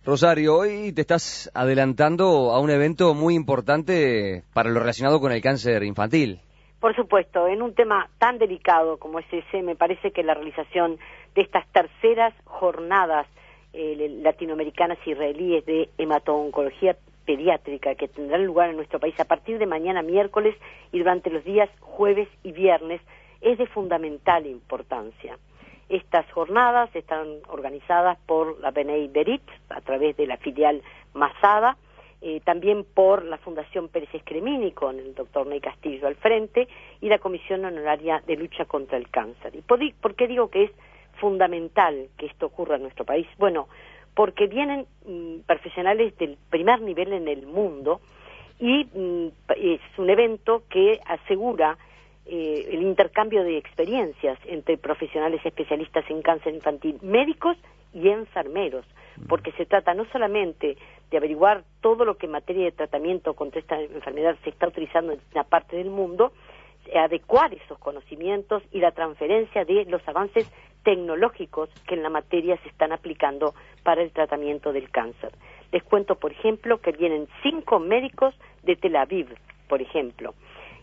Rosario, hoy te estás adelantando a un evento muy importante para lo relacionado con el cáncer infantil. Por supuesto, en un tema tan delicado como es ese, me parece que la realización de estas terceras jornadas latinoamericanas israelíes de hemato-oncología pediátrica que tendrán lugar en nuestro país a partir de mañana miércoles y durante los días jueves y viernes es de fundamental importancia. Estas jornadas están organizadas por la Bnei Berit a través de la filial Masada, también por la Fundación Pérez Escremini con el doctor Ney Castillo al frente y la Comisión Honoraria de Lucha contra el Cáncer. ¿Y por qué digo que es fundamental que esto ocurra en nuestro país? Bueno, porque vienen profesionales del primer nivel en el mundo y es un evento que asegura el intercambio de experiencias entre profesionales especialistas en cáncer infantil, médicos y enfermeros, porque se trata no solamente de averiguar todo lo que en materia de tratamiento contra esta enfermedad se está utilizando en una parte del mundo, adecuar esos conocimientos y la transferencia de los avances tecnológicos que en la materia se están aplicando para el tratamiento del cáncer. Les cuento, por ejemplo, que vienen 5 médicos de Tel Aviv, por ejemplo,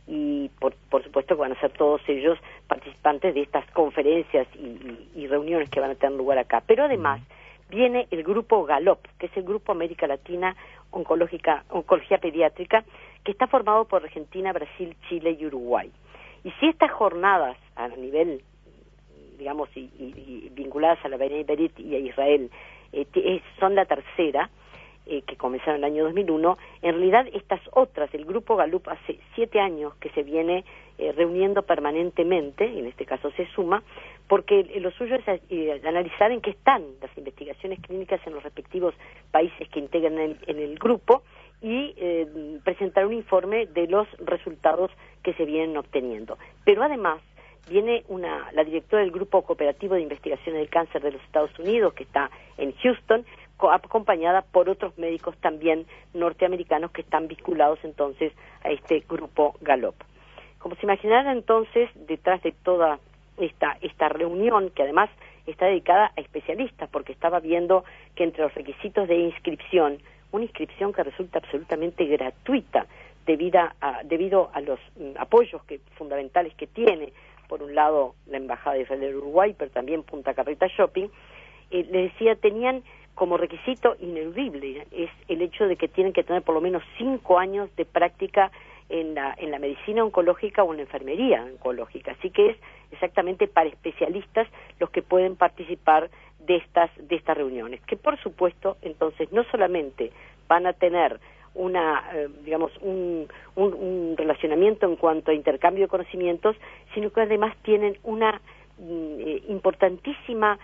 y por supuesto que van a ser todos ellos participantes de estas conferencias y reuniones que van a tener lugar acá. Pero además viene el grupo GALOP, que es el Grupo América Latina Oncología Pediátrica, que está formado por Argentina, Brasil, Chile y Uruguay. Y si estas jornadas a nivel, digamos, y vinculadas a la Bnei Berit y a Israel, son la tercera, que comenzaron en el año 2001, en realidad estas otras, el Grupo GALOP hace 7 años que se viene reuniendo permanentemente, y en este caso se suma, porque lo suyo es analizar en qué están las investigaciones clínicas en los respectivos países que integran en el grupo y presentar un informe de los resultados que se vienen obteniendo. Pero además viene la directora del Grupo Cooperativo de Investigaciones del Cáncer de los Estados Unidos, que está en Houston, acompañada por otros médicos también norteamericanos que están vinculados entonces a este Grupo GALOP. Como se imaginarán entonces, detrás de toda esta reunión, que además está dedicada a especialistas, porque estaba viendo que entre los requisitos de inscripción, una inscripción que resulta absolutamente gratuita debido a los apoyos fundamentales que tiene, por un lado la Embajada de Israel del Uruguay, pero también Punta Carreta Shopping, le decía, tenían como requisito ineludible es el hecho de que tienen que tener por lo menos 5 años de práctica en la medicina oncológica o en la enfermería oncológica. Así que es exactamente para especialistas los que pueden participar de estas reuniones, que por supuesto entonces no solamente van a tener un relacionamiento en cuanto a intercambio de conocimientos, sino que además tienen una importantísima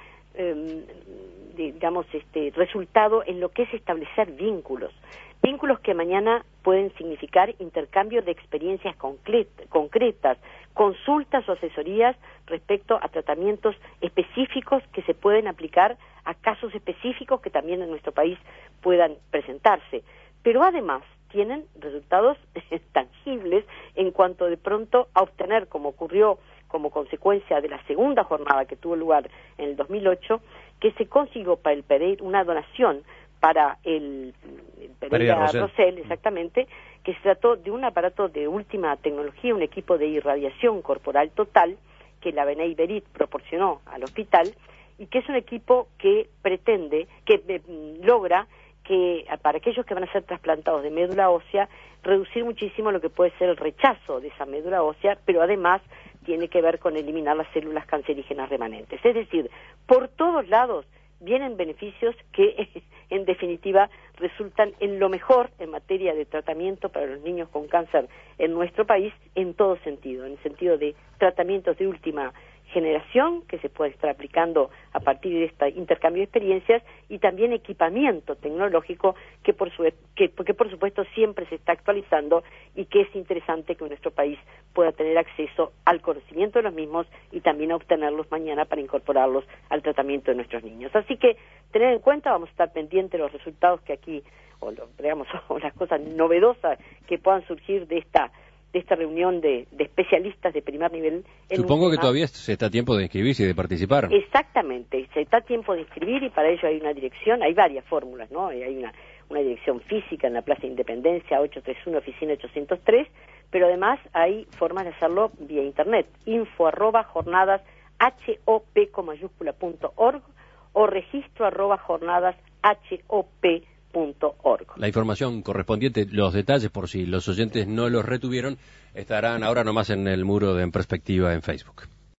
resultado en lo que es establecer vínculos que mañana pueden significar intercambio de experiencias concretas, consultas o asesorías respecto a tratamientos específicos que se pueden aplicar a casos específicos que también en nuestro país puedan presentarse. Pero además tienen resultados tangibles en cuanto de pronto a obtener, como ocurrió como consecuencia de la segunda jornada que tuvo lugar en el 2008, que se consiguió para el Pereira una donación para el Pereira Rosell, exactamente, que se trató de un aparato de última tecnología, un equipo de irradiación corporal total que la Bnei Berit proporcionó al hospital y que es un equipo que logra que para aquellos que van a ser trasplantados de médula ósea, reducir muchísimo lo que puede ser el rechazo de esa médula ósea, pero además tiene que ver con eliminar las células cancerígenas remanentes. Es decir, por todos lados vienen beneficios que en definitiva resultan en lo mejor en materia de tratamiento para los niños con cáncer en nuestro país en todo sentido, en el sentido de tratamientos de última generación que se puede estar aplicando a partir de este intercambio de experiencias y también equipamiento tecnológico que por supuesto siempre se está actualizando y que es interesante que nuestro país pueda tener acceso al conocimiento de los mismos y también a obtenerlos mañana para incorporarlos al tratamiento de nuestros niños. Así que tener en cuenta, vamos a estar pendientes de los resultados que aquí, o las cosas novedosas que puedan surgir de esta reunión de especialistas de primer nivel. Supongo que todavía se está a tiempo de inscribirse y de participar. Exactamente, se está a tiempo de inscribir y para ello hay una dirección, hay varias fórmulas, ¿no? Hay una dirección física en la Plaza Independencia, 831, oficina 803, pero además hay formas de hacerlo vía internet, info@jornadashop.org o registro@jornadashop.org. La información correspondiente, los detalles, por si los oyentes no los retuvieron, estarán ahora nomás en el muro de En Perspectiva en Facebook.